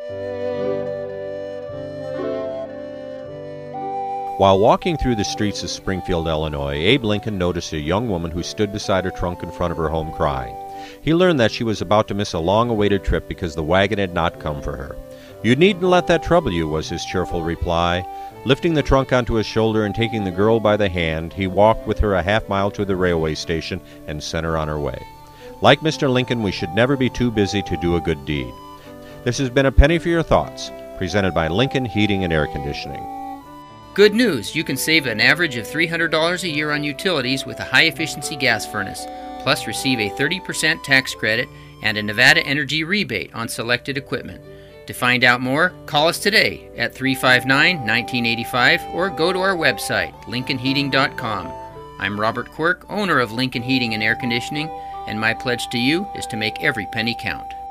While walking through the streets of Springfield, Illinois, Abe Lincoln noticed a young woman who stood beside her trunk in front of her home crying. He learned that she was about to miss a long-awaited trip because the wagon had not come for her. "You needn't let that trouble you," was his cheerful reply. Lifting the trunk onto his shoulder and taking the girl by the hand, he walked with her a half-mile to the railway station and sent her on her way. Like Mr. Lincoln, we should never be too busy to do a good deed. This has been A Penny for Your Thoughts, presented by Lincoln Heating and Air Conditioning. Good news! You can save an average of $300 a year on utilities with a high-efficiency gas furnace, plus receive a 30% tax credit and a Nevada Energy rebate on selected equipment. To find out more, call us today at 359-1985 or go to our website, lincolnheating.com. I'm Robert Quirk, owner of Lincoln Heating and Air Conditioning, and my pledge to you is to make every penny count.